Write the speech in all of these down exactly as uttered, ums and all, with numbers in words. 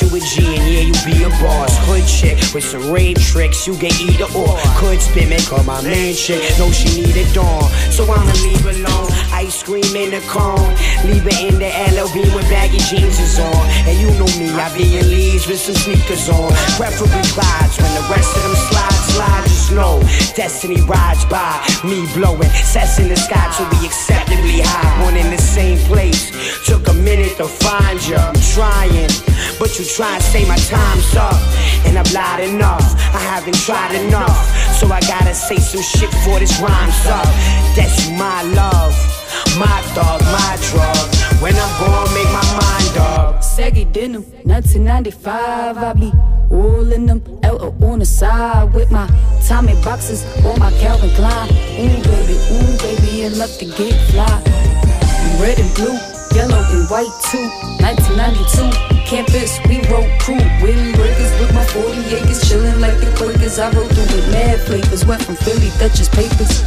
a G and yeah, you be a boss. Hood chick with some raid tricks, you get either or. Could spin, make her my main chick. Know she need a dawn, so I'ma leave her alone. Ice cream in the cone, leave her in the L L B when baggy jeans is on. And you know me, I be in leaves with some sneakers on. Preferably Clydes, when the rest of them slide, slide, just know destiny rides by, me blowing sets in the sky to be acceptably high. One in the same place, took a minute to find you. I'm trying, but you try and say my time's up, and I've lied enough, I haven't tried enough, so I gotta say some shit before this rhyme's up. That's my love, my dog, my drug. When I'm gone, make my mind up. Saggy denim, nineteen ninety-five, I be all in them, L O on the side with my Tommy boxes or my Calvin Klein. Ooh baby, ooh baby, and love to get fly. Red and blue, yellow and white too. nineteen ninety-two, campus, we roll crew. Winning burgers with my forty acres, chillin' like the Quakers. I rolled through with mad flavors, went from Philly Dutchess papers.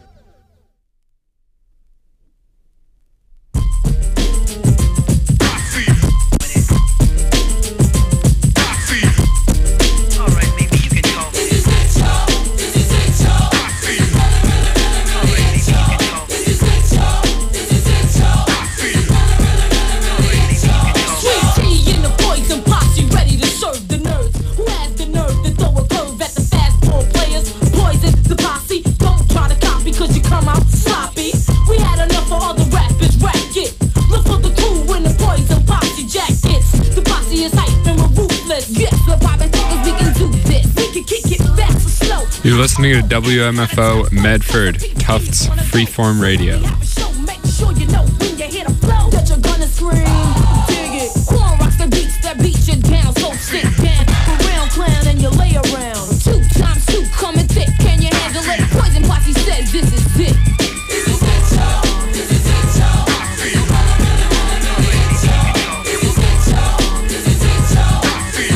You're listening to W M F O Medford, Tufts Freeform Radio. Make sure you know when you hear the flow that you're gonna scream. Dig it. Corn rocks the beats that beat you down. So sit down, around clown and you lay around. Two times two coming thick. Can you handle it? Poison Posse says this is it. This is it, y'all. This is it, y'all. This is it, y'all. This is it, y'all. This is it, y'all. This is it,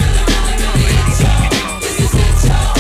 y'all.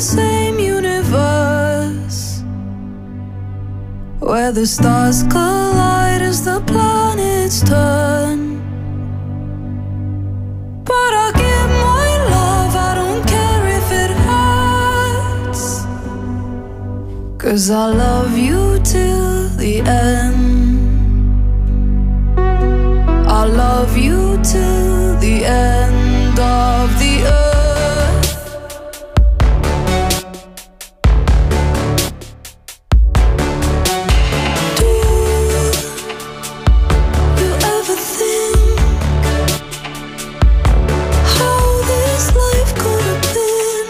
same universe, where the stars collide as the planets turn. But I give my love, I don't care if it hurts, 'cause I love you till the end. I love you till the end of the earth. Do you ever think how this life could have been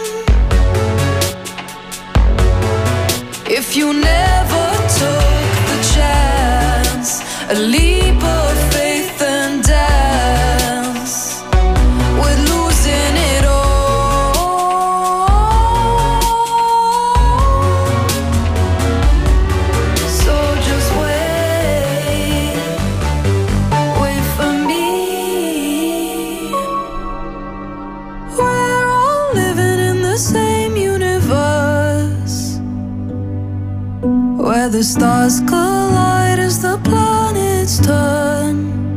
if you never took the chance, a leap of faith and dance with losing it all? So just wait, wait for me. We're all living in the same universe, where the stars collide as the planets turn.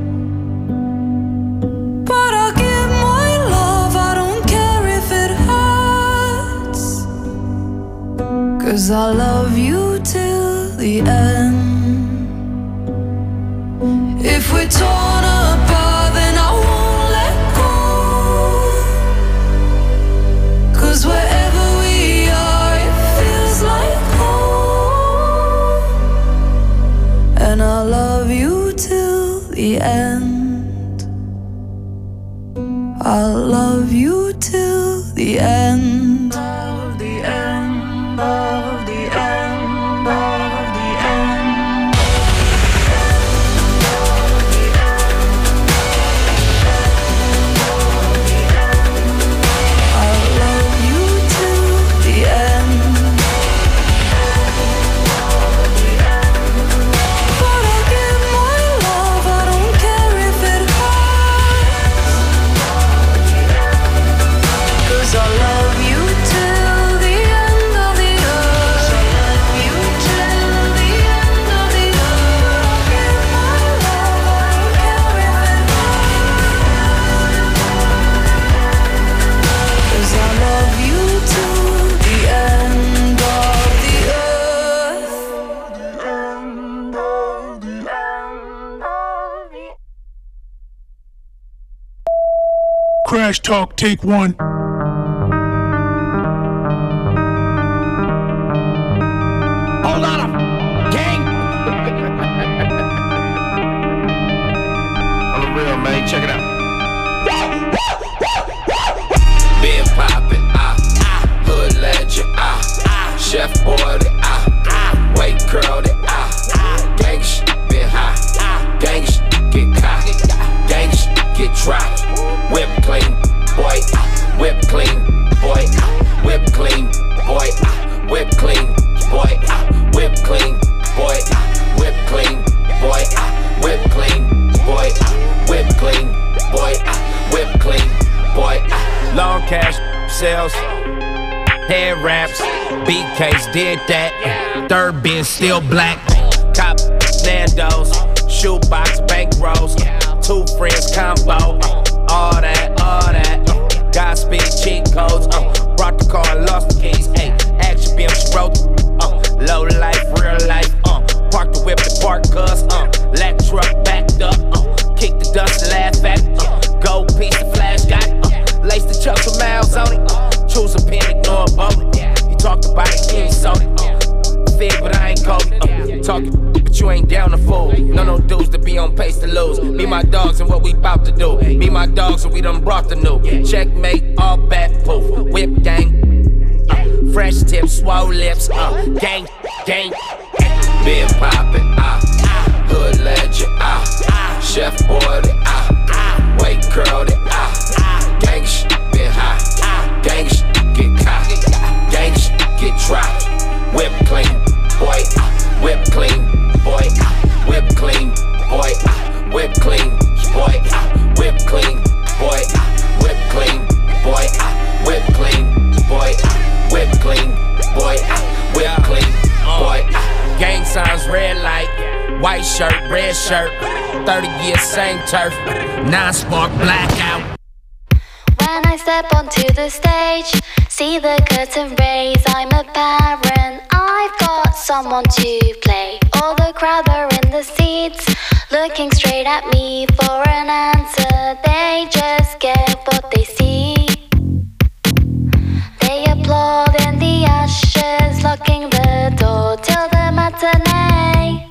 But I give my love, I don't care if it hurts, 'cause I love you till the end. If we're torn apart, then I won't let go, 'cause wherever we are, it feels like home. And I love you till the end. I'll love you till the end of the end of the end of the end. I'll love you till the end. But I give my love, I don't care if it hurts, 'cause I love you till the end of the earth. I love you till the end of the earth. I give my love, I don't care if it hurts, 'cause I love you till the end of the earth. Crash Talk, take one. Hold on, gang. On the real, man, check it out. Been poppin', ah, hood legend, ah, chef order, ah, weight curl it, ah, gang shit been high, gang shit get caught, gang shit get dropped, whip clean, boy, whip clean, boy, whip clean, boy, whip clean, boy, whip clean, boy, whip clean, boy, whip clean, boy, whip clean, boy, whip clean, boy. Long cash sales, head wraps, B Ks did that. Third bin still black, cop Nando's, shoebox bankrolls, two friends combo, all that, all that. Godspeed cheat codes, uh, brought the car, lost the keys, ayy. Action beam, she wrote, uh, low life, real life, uh. Park the whip, the park cuz, uh. Lat truck backed up, uh. Kick the dust and laugh at it, uh. Gold piece, the flash got it, uh. Lace the chucks with miles on it, uh. Choose a pen, ignore a bullet. He talked about it, he ain't sold it, uh. Fig, but I ain't cold, uh. Talking, but you ain't down to fool. No, no dudes to be on pace to lose. Me, my dogs, and what we bout to do. Me, my dogs, and we done brought the new. Checkmate, all bat poof. Whip gang, uh, fresh tips, swole lips, uh, gang, gang. Been poppin', ah, hood legend, ah, chef order, ah, weight curled it, ah, gang shit been high, gang shit get caught, gang shit get dropped, whip clean, boy, whip clean, boy, whip clean, boy, whip clean, boy, whip clean, boy, whip clean, boy, whip clean, boy, whip clean. shirt, red shirt. thirty years, same turf. Non-spark blackout. When I step onto the stage, see the curtain raise, I'm a parent, I've got someone to play. All the crowd are in the seats, looking straight at me for an answer. They just get what they see. They applaud in the ashes, locking the door till the matinee.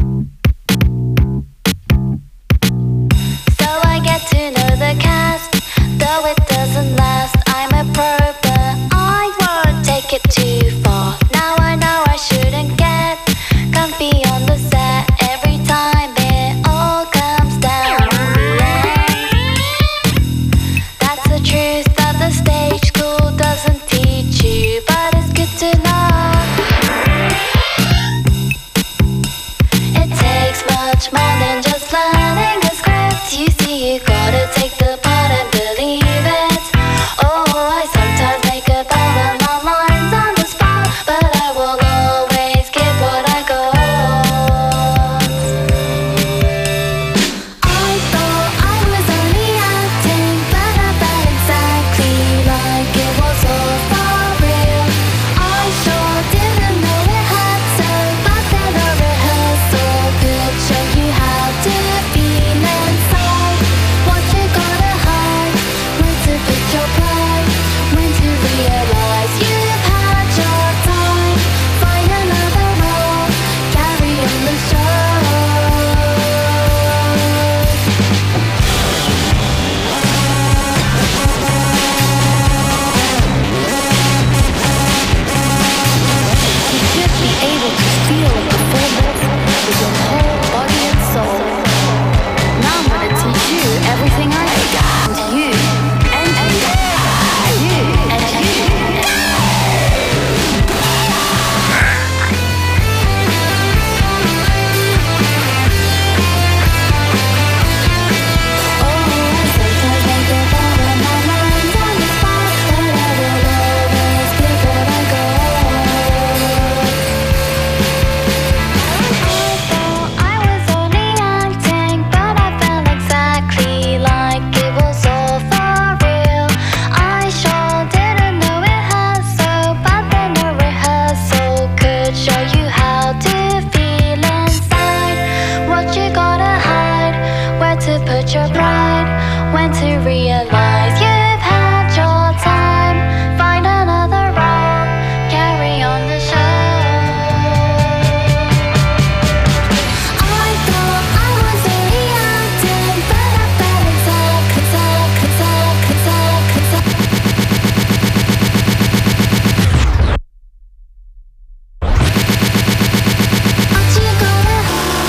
So I get to know the cast, though it doesn't last. I'm a pro, but I won't take it too far. Now I know I shouldn't get comfy on the set every time it all comes down in the end. That's the truth that the stage school doesn't teach you, but it's good to know. It takes much more than just learning a script. You see, you gotta take the part and believe it. Oh, I sometimes make up all of my lines on the spot, but I will always give what I got. I thought I was only acting, but I felt exactly like it was all for real. I sure didn't know it had to, but then a rehearsal could show you how to feel inside. What you gotta hide, when to put your pride, when to realize you've had your time. Find another role, carry on the show. You should be able to feel a performance with your whole body and soul. Now I'm gonna teach you everything I got. You and you, you and you. Oh, I sometimes make up all of my lines on the spot, but I will always give what I got. I thought I was only acting, but I felt exactly like it was all for real. I sure didn't know it had so, but then a rehearsal could show you how to feel inside. What you gotta hide, where to put your pride, when to realize you've had your time. Find another role, carry on the show. I thought I was only acting, but I felt exactly, exactly, exactly, exactly. What you gotta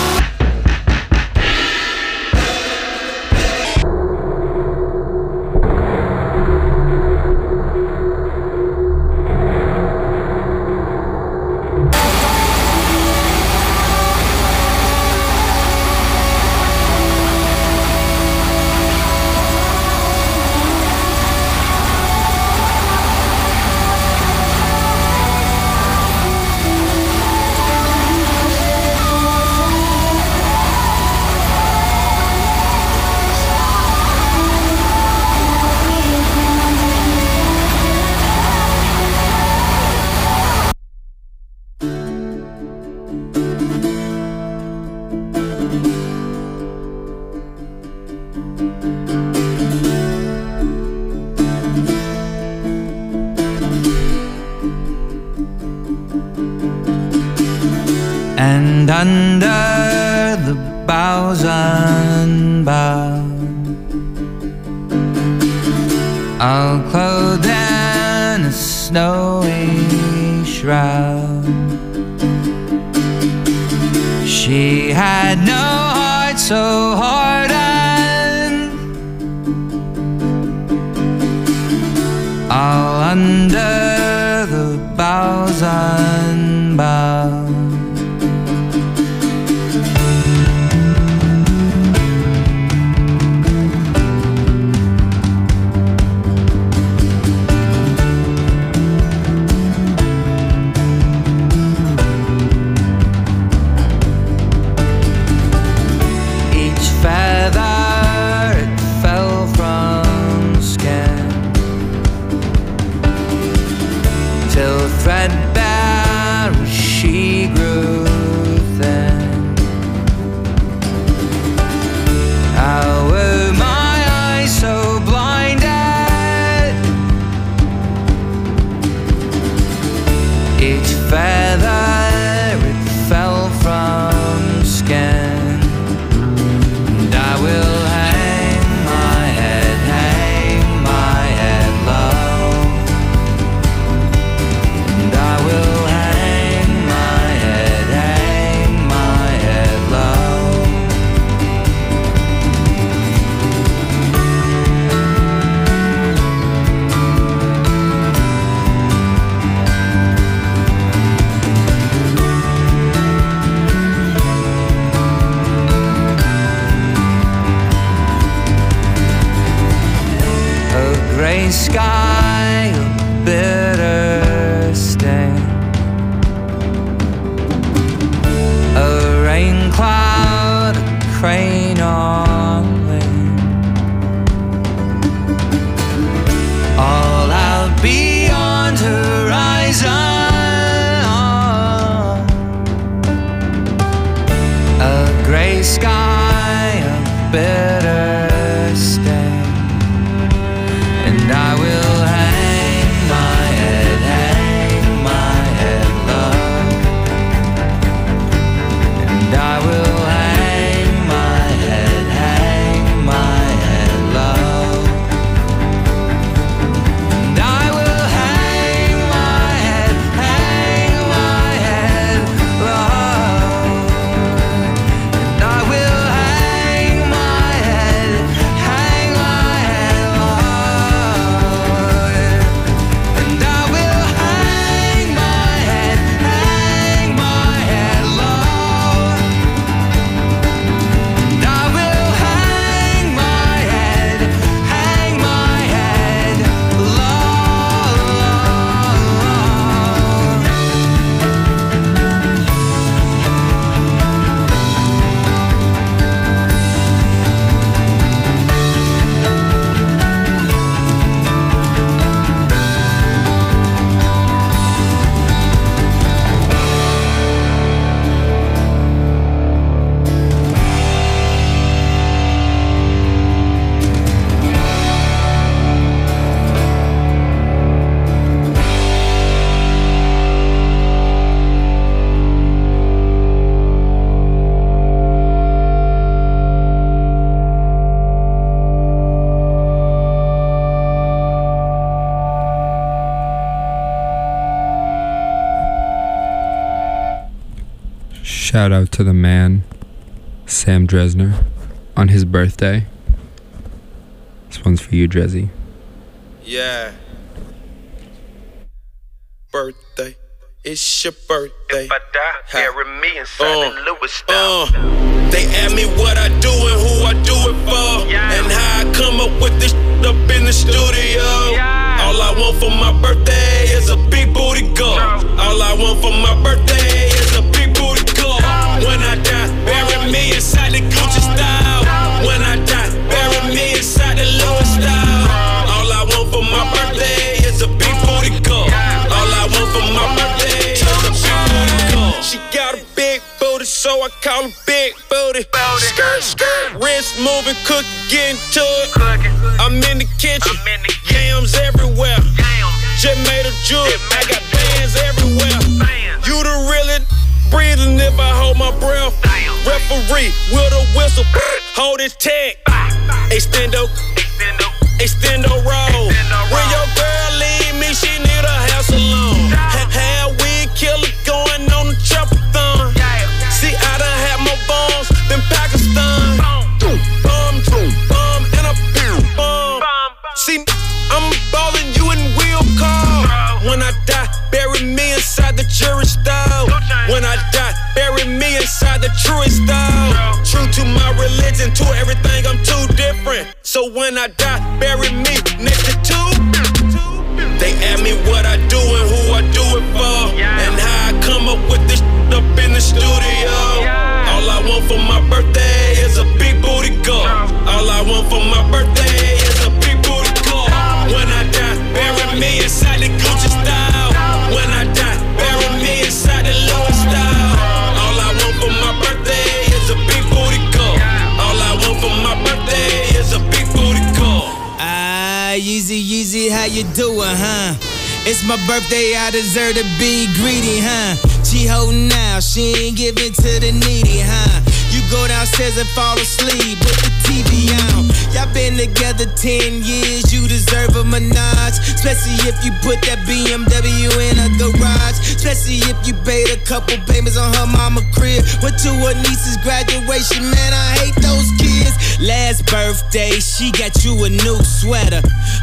And under the boughs unbound, all clothed in a snowy shroud, she had no heart so hardened, all under the boughs unbound. gray sky, a bitter stain. A rain cloud, a crane on wing. All out beyond horizon, a gray sky, a bitter stain. And I will hang my head, hang my head low. And I will hang my head, hang my head low. And I will hang my head, hang my head low. And I will hang my head, hang my head low. And I will hang my head, hang my head low. And I will hang my head, hang my head low. Shout out to the man, Sam Dresner, on his birthday. This one's for you, Drezzy. Yeah. Birthday. It's your birthday. If I die, bury me inside Uh, the Louis style. Uh, they ask me what I do and who I do it for, Yeah. and how I come up with this shit up in the studio. Yeah. All I want for my birthday is a big booty girl. All I want for my birthday is a big booty girl. When I die, bury me inside the Gucci style. When I die, bury me inside the Louis style. All I want for my birthday is a big booty girl. All I want for my birthday is a big booty girl. She got a big booty, so I call her big booty. Skirt, skirt, wrist moving, cookie, getting to it. I'm in the kitchen, I'm in the kitchen. yams everywhere. Damn. Just made a jewel, Just I made got a bands everywhere. Bands. You the really breathing if I hold my breath. Damn. Referee with a whistle, hold his tag. Extendo, Extendo. extendo roll. Extendo When roll. your girl leave me, she need a house alone. Ha- Had weed killer going on the chopper-thon. Yeah. See, I done had more bombs than Pakistan. Boom. Bomb, bomb, and a boom, bomb. Bum. See, I'm ballin', you in wheel car. When I die, bury me inside the jury style. When I die, bury me inside the truest style. True to my religion, to everything, I'm too different. So when I die, bury me next to two. They ask me what I do and who I do it for, and how I come up with this shit up in the studio. All I want for my birthday is a big booty girl. All I want for my birthday is a big booty girl. When I die, bury me inside the Gucci style. When I die, bury me inside the Louis style. All I want for my birthday is a big booty girl. All I want for my birthday is a big booty girl. Ah, Yeezy, Yeezy, how you doing, huh? It's my birthday, I deserve to be greedy, huh? She holding out, she ain't giving to the needy, huh? You go downstairs and fall asleep with the T V on. Y'all been together ten years, you deserve a menage. Especially if you put that B M W in a garage. Especially if you paid a couple payments on her mama crib. Went to her niece's graduation, man, I hate those kids. Last birthday, she got you a new sweater. Put it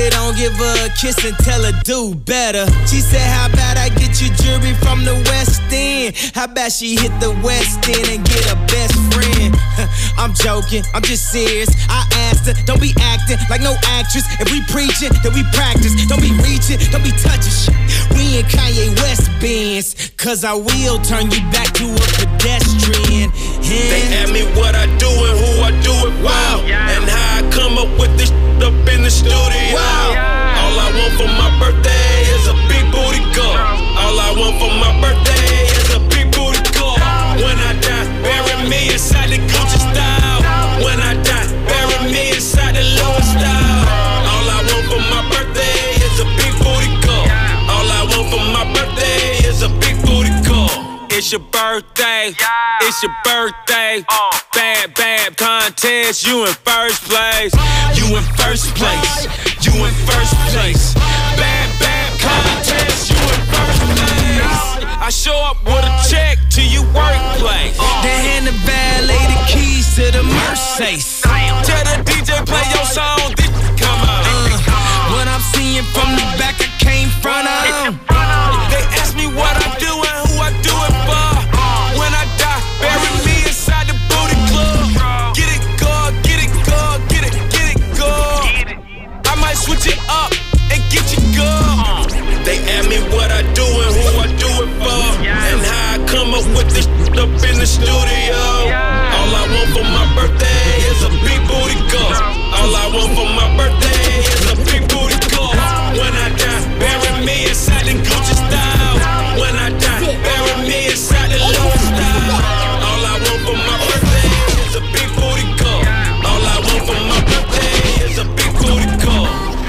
it, don't give her a kiss and tell her do better. She said, how about I get you jewelry from the West End? How about she hit the West End and get a best friend? I'm joking, I'm just serious. I asked her, don't be acting like no actress. If we preaching, then we practice. Don't be reaching, don't be touching shit. We in Kanye West Benz, cause I will turn you back to a pedestrian. Yeah. They ask me what I do and who I do it for, wow. And how I come up with this shit up in the studio. Wow. All I want for my birthday is a big booty girl. All I want for my birthday is a big booty girl. When I die, bury me inside the Gucci style. When I die, bury me inside the Louis style. All I want for my birthday is a big booty girl. All I want for my birthday is a big booty girl. It's your birthday, yeah. It's your birthday. Uh. Bad, bad contest, you in first place. You in first place, you in first place. Bad, bad contest, you in first place. I show up with a check to your workplace. Uh. Then hand the valet the keys to the Mercedes. Tell the D J play your song, this come on. Uh. When I'm seeing from the back, I came front of. They ask me what I do and who I do it for. When I die, bury me inside the booty club. Get it, girl, get it, girl, get it, get it, girl. I might switch it up and get you, girl. They ask me what I do and who I do it for, and how I come up with this up in the studio. All I want for my birthday is a big booty girl. All I want for my birthday is a big booty girl. When I die, bury me inside the Gucci style. When I die, bury me inside the Louis style. All I want for my birthday is a big booty girl. All I want for my birthday is a big booty girl.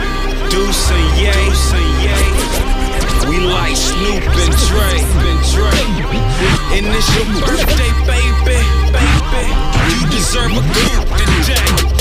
Deuce and Ye, we like Snoop and Dre, and Dre. And it's your birthday, baby, baby. You deserve a coupe today.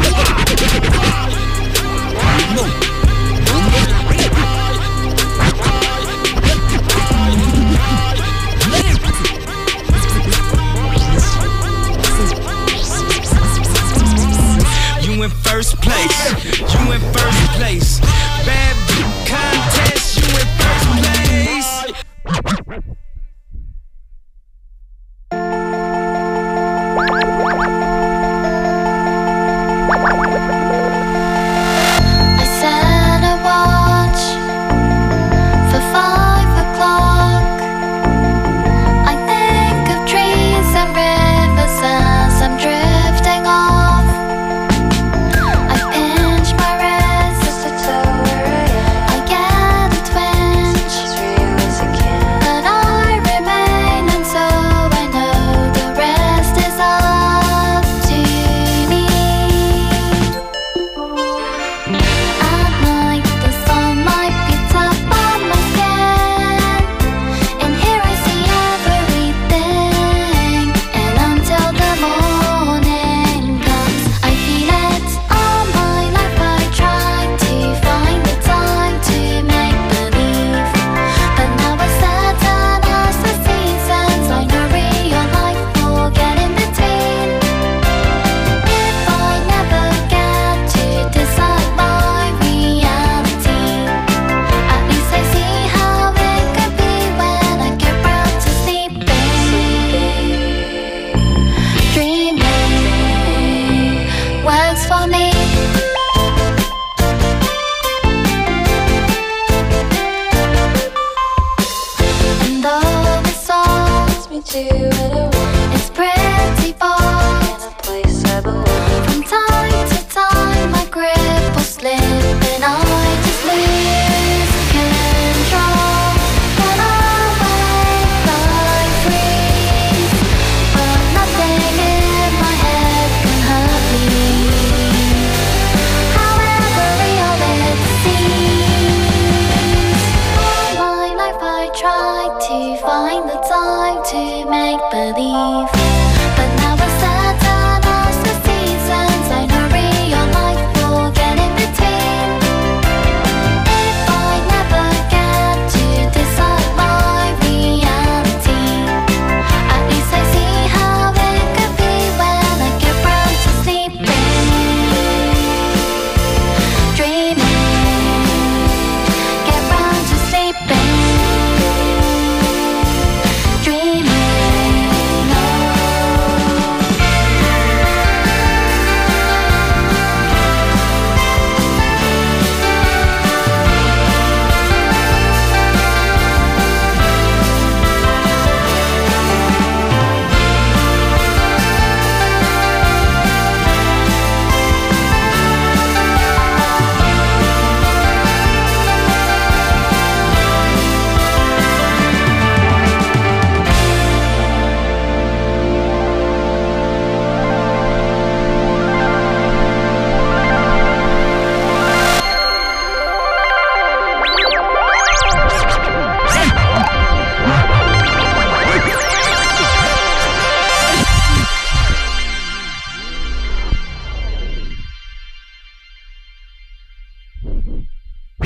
You in first place, you in first place. Bad contest, you in first place.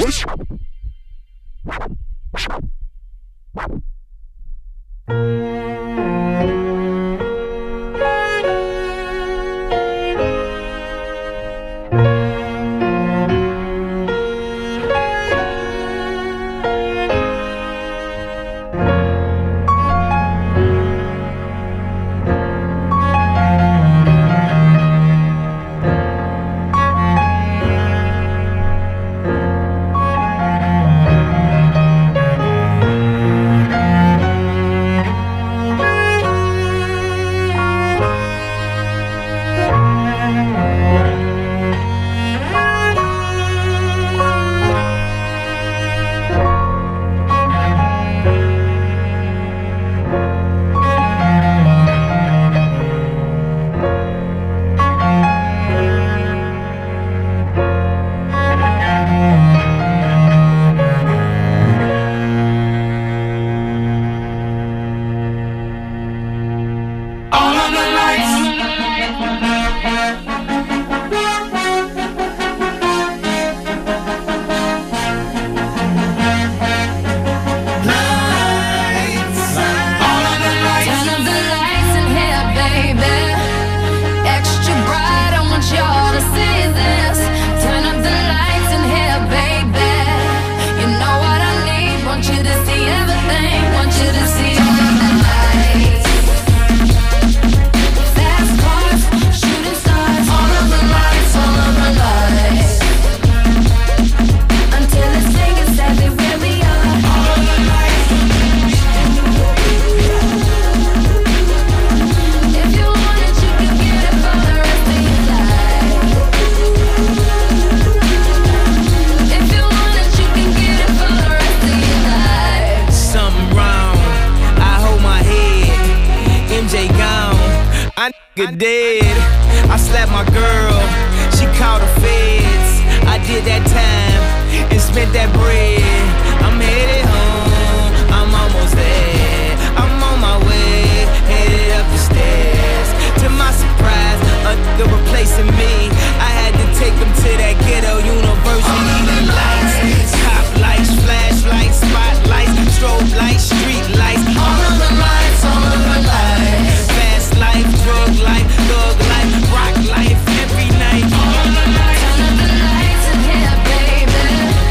nigga dead. I slapped my girl, she called the feds. I did that time and spent that bread. I'm headed home, I'm almost there. I'm on my way, headed up the stairs. To my surprise, a nigga replacing me. I had to take him to that ghetto university. The lights, top lights, flashlights, spotlights, strobe lights, street lights. All of the lights, all of the lights. Fast life, drug life, thug life, rock life, every night. All of the lights. Turn up the lights in here, baby.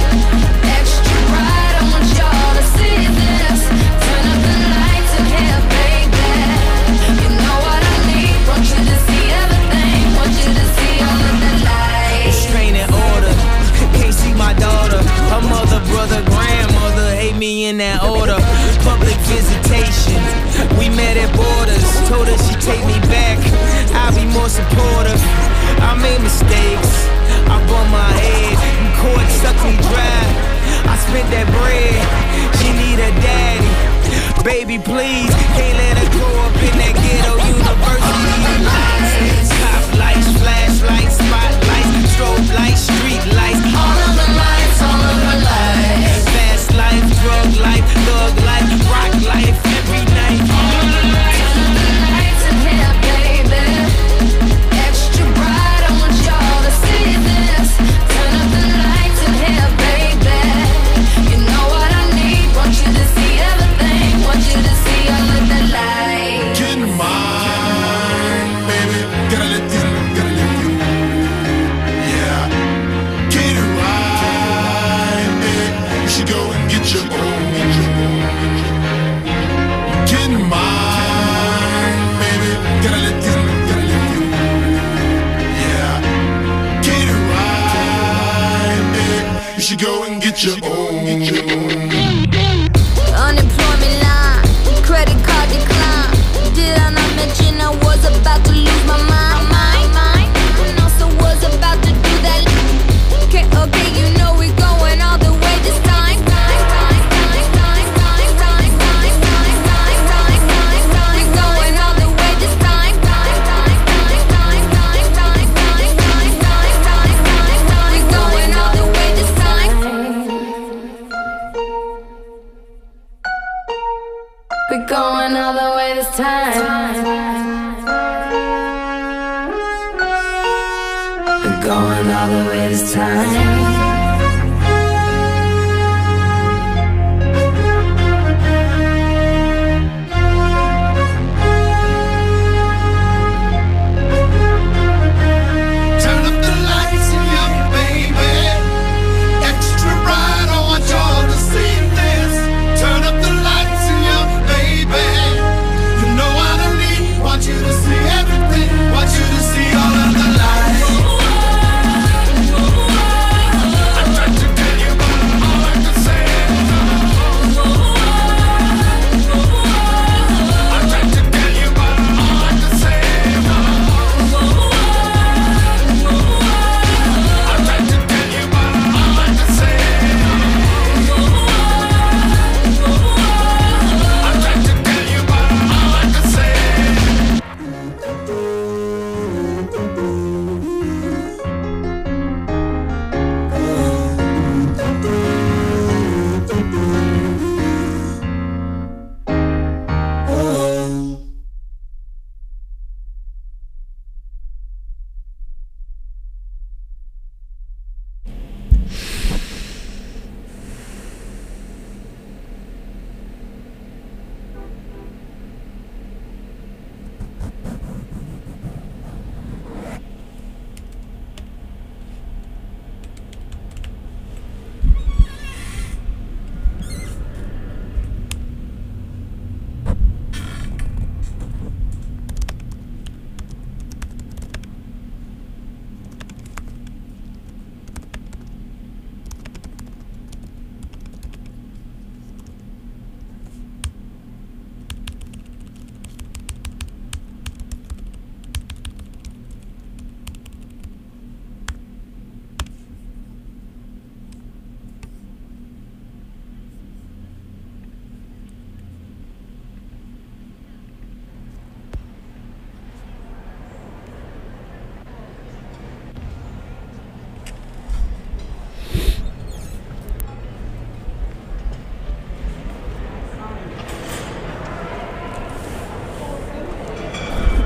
Extra bright, I want y'all to see this. Turn up the lights in here, baby. You know what I need, want you to see everything. Want you to see all of the lights. Restraining order, can't see my daughter. Her mother, brother, grandmother hate me in that order. Public visitation, we met at borders. Told her she take me back, I'll be more supportive. I made mistakes, I bumped my head, court sucked me dry. I spent that bread, she need a daddy. Baby, please, can't let her grow up in that ghetto university. Lights, top lights, flashlights, spotlights, strobe lights, street lights. All of the lights, all of the lights. Fast life, drug life, thug life, rock life, every night. All of the lights. Turn up the lights in here, baby. Extra bright, I want y'all to see this. Turn up the lights in here, baby. You know what I need, want you to see everything. Want you to see all of the lights. Get in mine, baby. Gotta let you, gotta let you. Yeah. Get it right, baby. You should go and get your own. Get in mine, baby. Gotta let you, gotta let you. Yeah. Get it right, baby. You should go and get your own. Unemployment line, credit card decline. Did I not mention I was about to lose my mind? Mind, mind. And also was about to do that. Okay, okay, you know we're going all the way this time. We're going all the way this time. We're going all the way this time. We're going all the way this time. We're going all the way this time.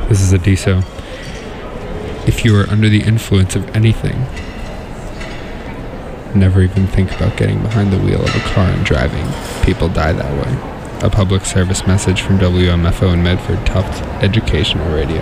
This is Adiso. If you are under the influence of anything, never even think about getting behind the wheel of a car and driving. People die that way. A public service message from W M F O in Medford, Tufts Educational Radio.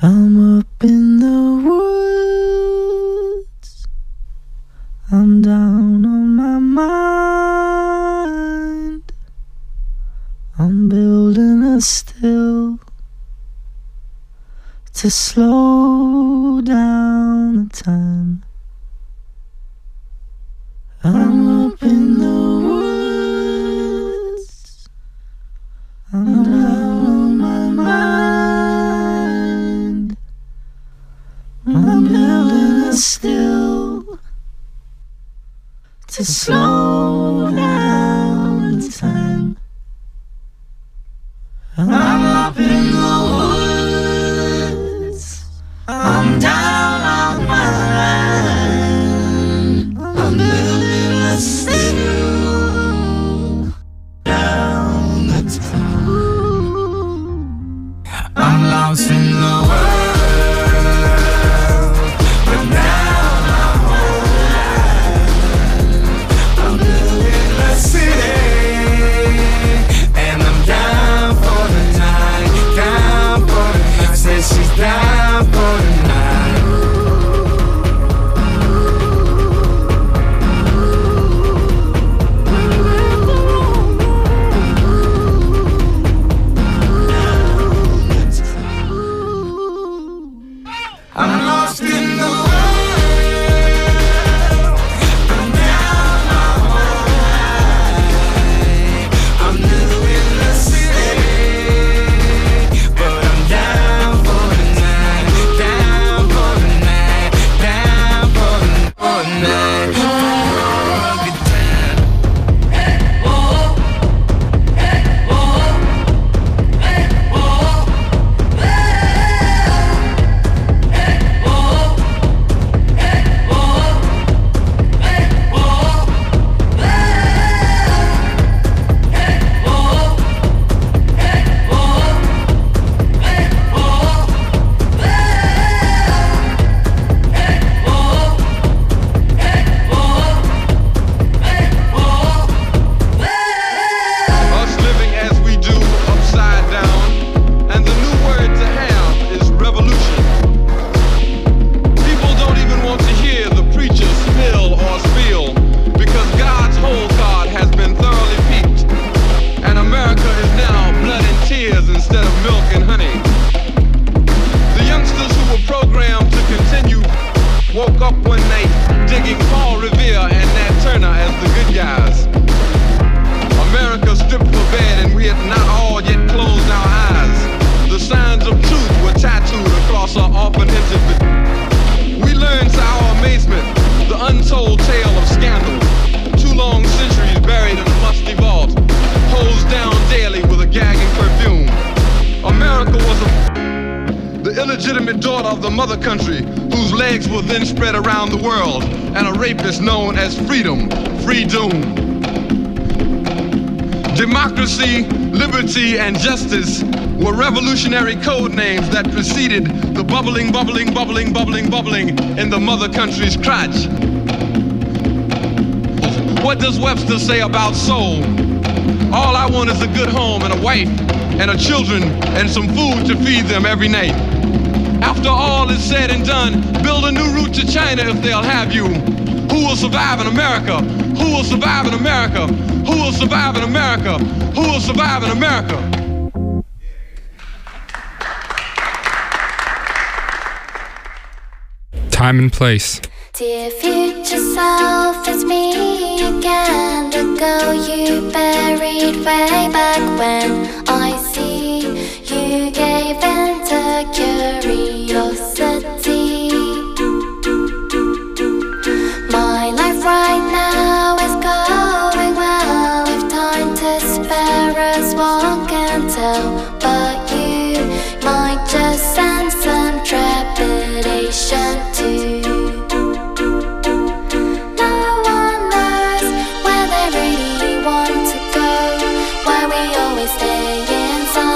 I'm up in the woods, I'm down on my mind, I'm building a still to slow down the time. I'm up in the woods, I'm down on my mind, I'm building a still to slow down the time. I'm up in the woods, I'm down on my line, I'm building a still down the time. I'm lost in the world, but now I'm home. I'm building a city, and I'm down for the night, down for the night. Says she's down for the night. I'm lost in the world, I'm down my whole life. I'm new in the city, but I'm down for the night, down for the night, down for the night. Good time. Hey, whoa, hey, whoa, hey, whoa, Us living as we do upside down, and the new word to have is revolution. People don't even want to hear the preacher spill or spiel, because God's whole card has been thoroughly peaked, and America is now blood and tears instead of milk and honey. The youngsters who were programmed to continue woke up one night digging Paul Revere and Nat Turner as the good guys. America stripped for bed, and we had not all yet closed our eyes. The signs of truth were tattooed across our often empty. We learned to our amazement the untold tale of scandal. Two long centuries buried in a musty vault, hosed down daily with a gagging perfume. America was a, the illegitimate daughter of the mother country, whose legs were then spread around the world, and a rapist known as freedom, free doom. Democracy, liberty, and justice were revolutionary code names that preceded the bubbling, bubbling, bubbling, bubbling, bubbling in the mother country's crotch. What does Webster say about soul? All I want is a good home and a wife and a children and some food to feed them every night. After all is said and done, build a new route to China if they'll have you. Who will survive in America? Who will survive in America? Who will survive in America? Who will survive in America? Time and place. Dear future self, it's me again. The girl you buried way back when. I see you gave in to curiosity. My life right now is going well. If time to spare us, one can tell. But you might just sense some trepidation too. Stay inside.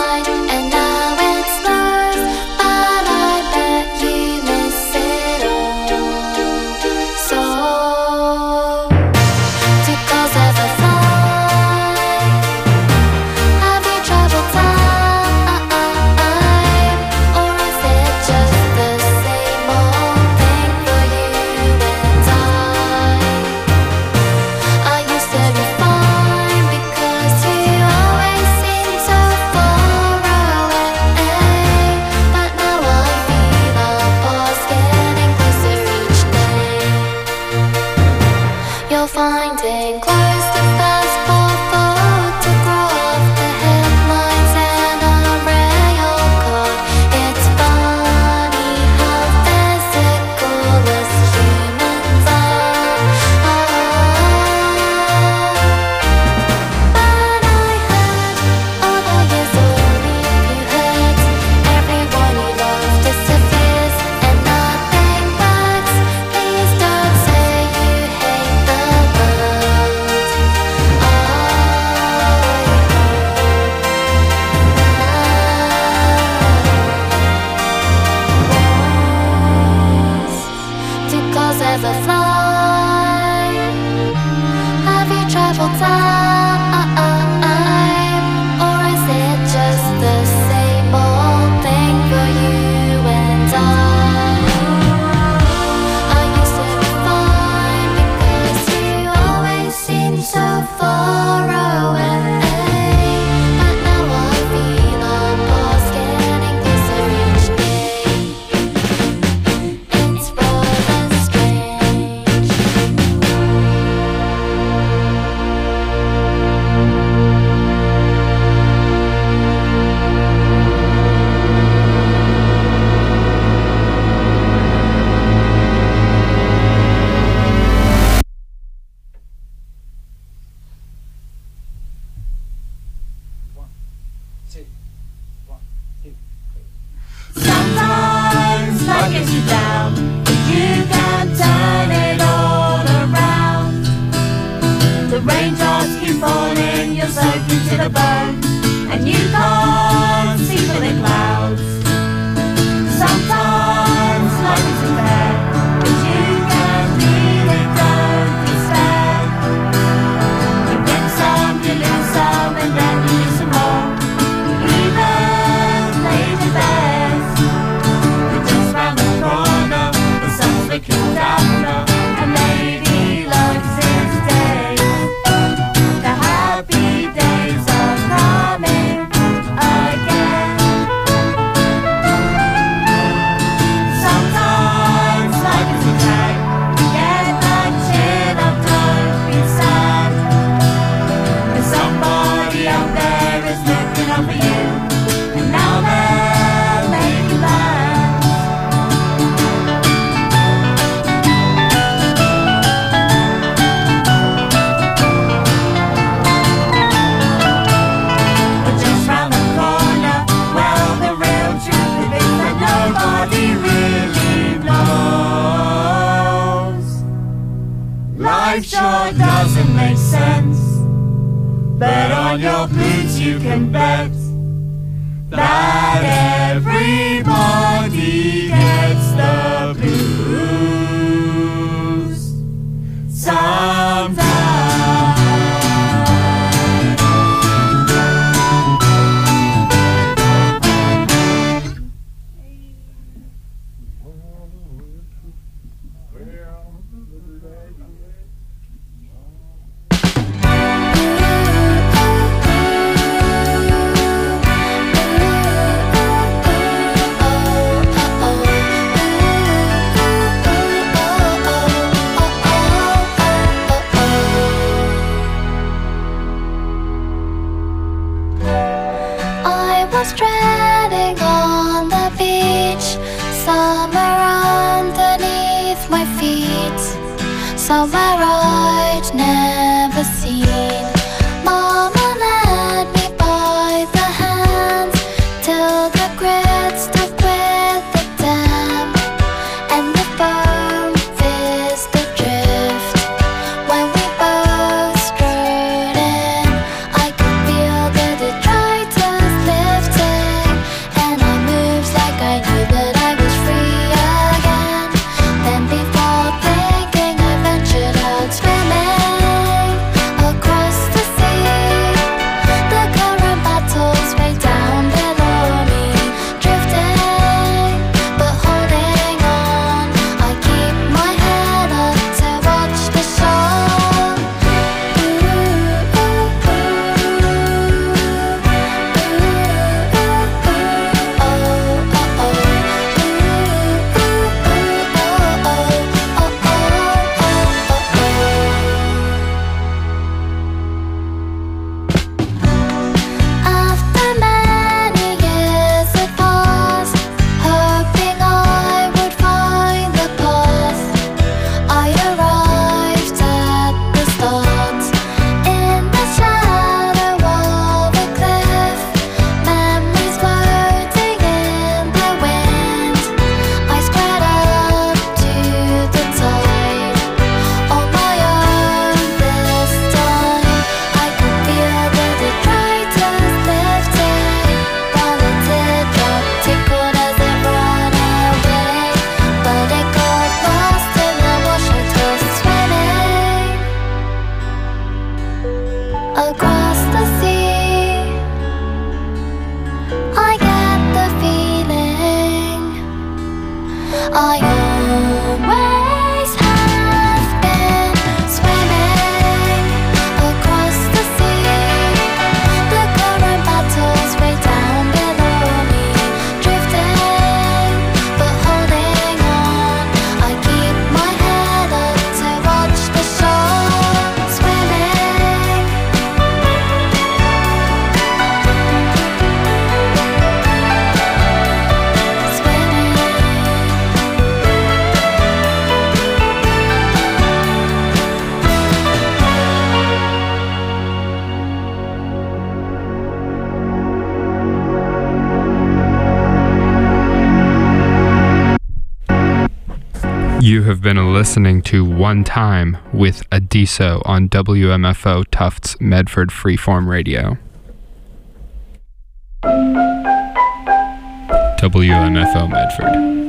on your boots, you can bet that everybody gets the blues sometimes. Treading on the beach, somewhere underneath my feet, somewhere I'd never seen. Mama led me by the hand till the grit stuck with the dam, and the foam fizzed adrift. When we both strode in, I could feel the detritus lifting, and I moved like I knew that I was free again. Then before thinking, I ventured out swimming across the sea. The current battles way down below me, drifting but holding on. I keep my head up to watch the show. Ooh, ooh, ooh, After many years had passed, hoping I would find the path, I arrived at the start. In the shadow of a cliff, memories floating in the wind, I spread up to the tide. On my own this time, I could feel the detritus lifting, while the teardrop tickled as it ran away. But it got lost in the wash, I was swimming across the sea. I get the feeling I always have been swimming across the sea. The current battles way down below me, drifting but holding on. I keep my head up to watch the show. Swimming, You have been listening to One Time with Adiso on W M F O Tufts Medford Freeform Radio. W M F O Medford.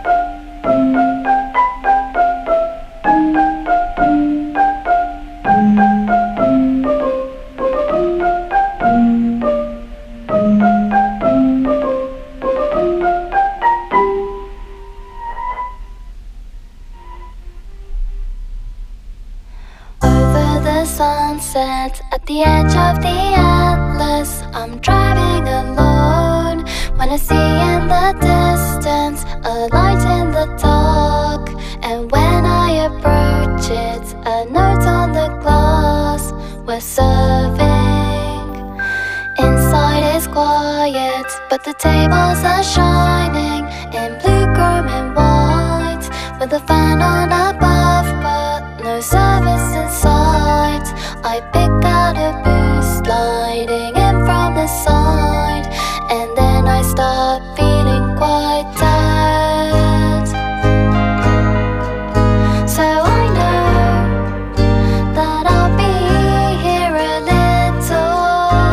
over the sunset, at the edge of the endless, I'm driving alone. When I see in the distance a light in the dark, and when I approach it, a note on the glass, we're serving. Inside is quiet, but the tables are shining in blue, chrome and white, with a fan on above but no service inside. I pick out a boost sliding in from the side, and then I start feeling quite tired. So I know that I'll be here a little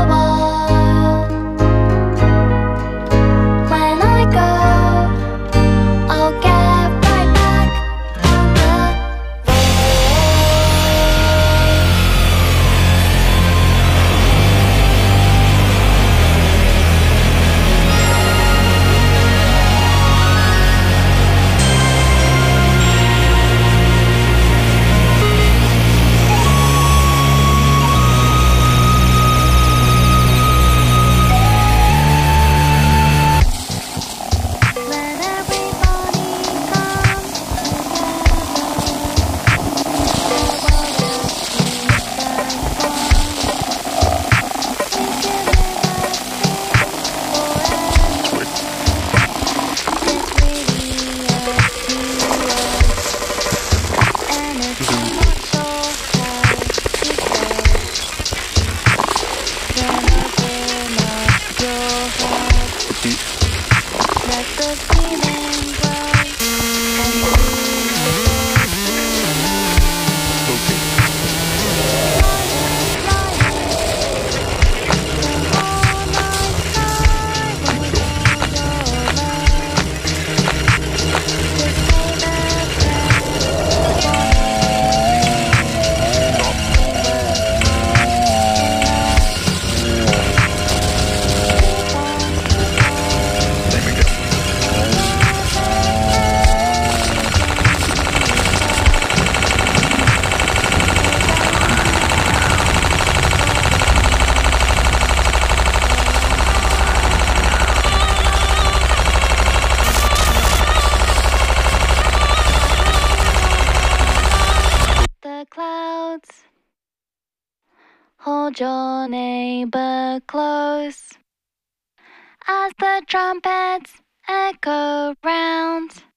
hold your neighbor close as the trumpets echo round.